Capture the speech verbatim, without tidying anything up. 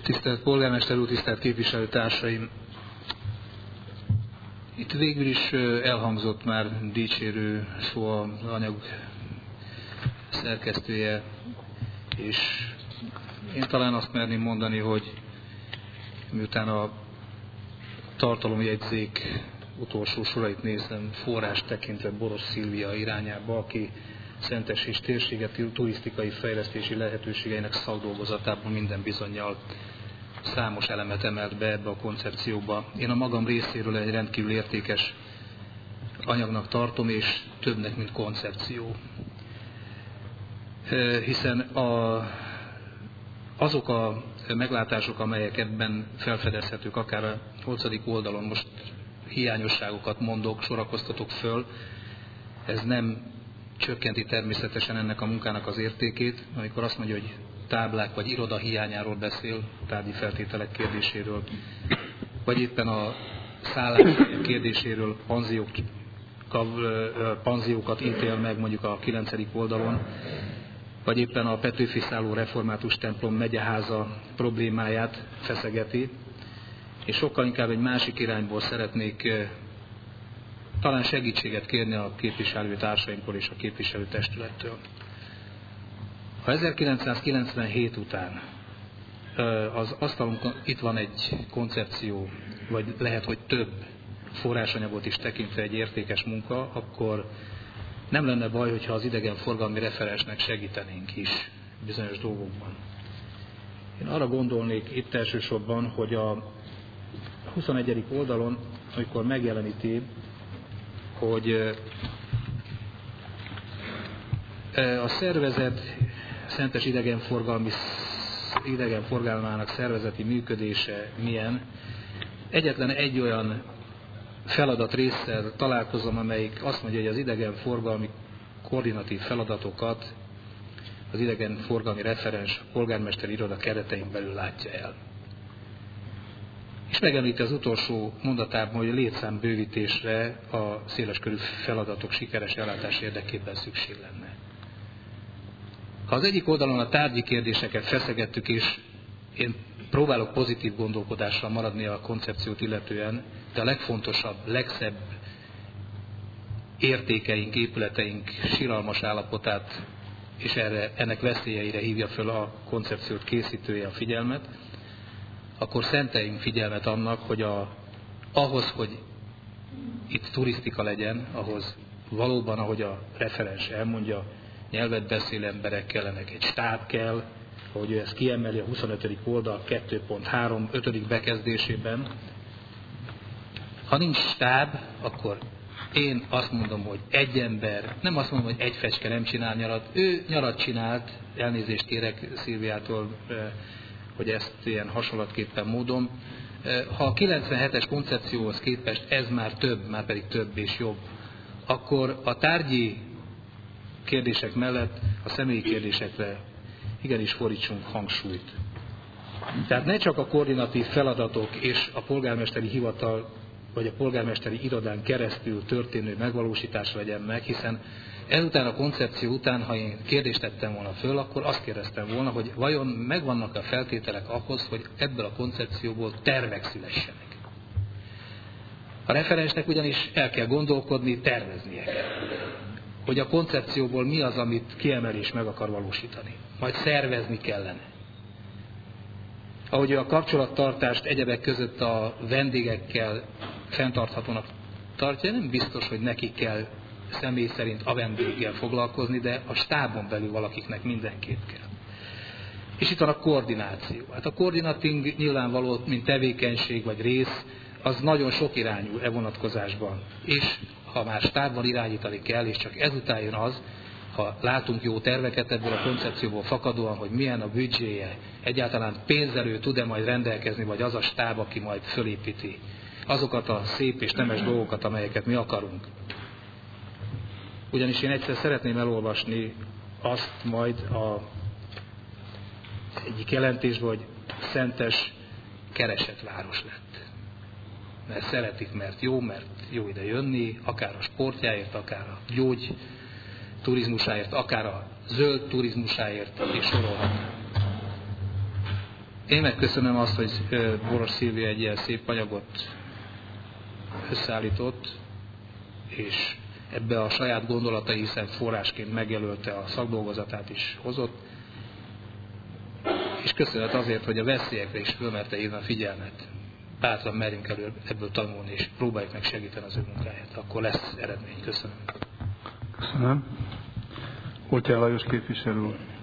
Tisztelt polgármester úr, tisztelt képviselőtársaim! Itt végül is elhangzott már dicsérő szó az anyag szerkesztője, és én talán azt merném mondani, hogy miután a tartalomjegyzék utolsó sorait nézem, forrás tekintve Boros Szilvia irányába, aki Szentes és térsége turisztikai fejlesztési lehetőségeinek szakdolgozatában minden bizonnyal számos elemet emelt be ebbe a koncepcióba. Én a magam részéről egy rendkívül értékes anyagnak tartom, és többnek, mint koncepció. Hiszen a, azok a meglátások, amelyek ebben felfedezhetők, akár a nyolcadik oldalon, most hiányosságokat mondok, sorakoztatok föl, ez nem csökkenti természetesen ennek a munkának az értékét, amikor azt mondja, hogy táblák vagy iroda hiányáról beszél, tárgyi feltételek kérdéséről, vagy éppen a szállás kérdéséről panziók, panziókat ítél meg mondjuk a kilencedik oldalon, vagy éppen a Petőfi Szálló református templom megyeháza problémáját feszegeti, és sokkal inkább egy másik irányból szeretnék talán segítséget kérni a képviselőtársaimtól és a képviselőtestülettől. Ha ezerkilencszázkilencvenhét után az asztalunkon itt van egy koncepció, vagy lehet, hogy több forrásanyagot is tekintve egy értékes munka, akkor nem lenne baj, hogyha az idegenforgalmi referensnek segítenénk is bizonyos dolgokban. Én arra gondolnék itt elsősorban, hogy a huszonegyedik oldalon, amikor megjeleníti, hogy a szervezet Szentes idegenforgalmi, idegenforgalmának szervezeti működése milyen. Egyetlen egy olyan feladat résszel találkozom, amelyik azt mondja, hogy az idegenforgalmi koordinatív feladatokat az idegenforgalmi referens polgármesteri iroda keretein belül látja el. És megemlíti az utolsó mondatában, hogy a létszámbővítésre a széleskörű feladatok sikeres ellátás érdekében szükség lenne. Ha az egyik oldalon a tárgyi kérdéseket feszegettük, és én próbálok pozitív gondolkodással maradni a koncepciót illetően, de a legfontosabb, legszebb értékeink, épületeink siralmas állapotát, és erre, ennek veszélyeire hívja föl a koncepciót készítője a figyelmet, akkor szenteljünk figyelmet annak, hogy a, ahhoz, hogy itt turisztika legyen, ahhoz valóban, ahogy a referens elmondja, nyelvet beszélő emberek kellenek, egy stáb kell, ahogy ő ezt kiemeli a huszonötödik oldal kettő pont három ötödik bekezdésében. Ha nincs stáb, akkor én azt mondom, hogy egy ember, nem azt mondom, hogy egy fecske nem csinál nyarat, ő nyarat csinált, elnézést kérek Szilviától, hogy ezt ilyen hasonlatképpen módon. Ha a kilencvenhetes koncepcióhoz képest ez már több, már pedig több és jobb, akkor a tárgyi kérdések mellett a személyi kérdésekre igenis fordítsunk hangsúlyt. Tehát ne csak a koordinatív feladatok és a polgármesteri hivatal vagy a polgármesteri irodán keresztül történő megvalósítás legyen meg, hiszen ezután a koncepció után, ha én kérdést tettem volna föl, akkor azt kérdeztem volna, hogy vajon megvannak a feltételek ahhoz, hogy ebből a koncepcióból tervek szülessenek. A referensnek ugyanis el kell gondolkodni, terveznie kell, hogy a koncepcióból mi az, amit kiemel és meg akar valósítani. Majd szervezni kellene. Ahogy a kapcsolattartást egyebek között a vendégekkel fenntarthatónak tartja, nem biztos, hogy nekik kell személy szerint a vendéggel foglalkozni, de a stábon belül valakiknek mindenképp kell. És itt van a koordináció. Hát a koordinating nyilvánvaló, mint tevékenység vagy rész, az nagyon sok irányú e vonatkozásban. És ha már stábban irányítani kell, és csak ezután jön az, ha látunk jó terveket ebből a koncepcióból fakadóan, hogy milyen a büdzséje, egyáltalán pénzelő tud-e majd rendelkezni, vagy az a stáb, aki majd fölépíti azokat a szép és nemes dolgokat, amelyeket mi akarunk. Ugyanis én egyszer szeretném elolvasni azt majd a egyik jelentésben, hogy Szentes keresett város lett. Mert szeretik, mert jó, mert jó ide jönni, akár a sportjáért, akár a gyógy turizmusáért, akár a zöld turizmusáért, és sorolhatnám. Én megköszönöm azt, hogy Boros Szilvia egy ilyen szép anyagot összeállított, és ebbe a saját gondolatai, hiszen forrásként megjelölte a szakdolgozatát is hozott, és köszönet azért, hogy a veszélyekre is fölmerte hívni a figyelmet. Bátran merjünk elő ebből tanulni, és próbáljuk meg segíteni az ő munkáját. Akkor lesz eredmény. Köszönöm. Köszönöm. Oltyán Lajos képviselő úr.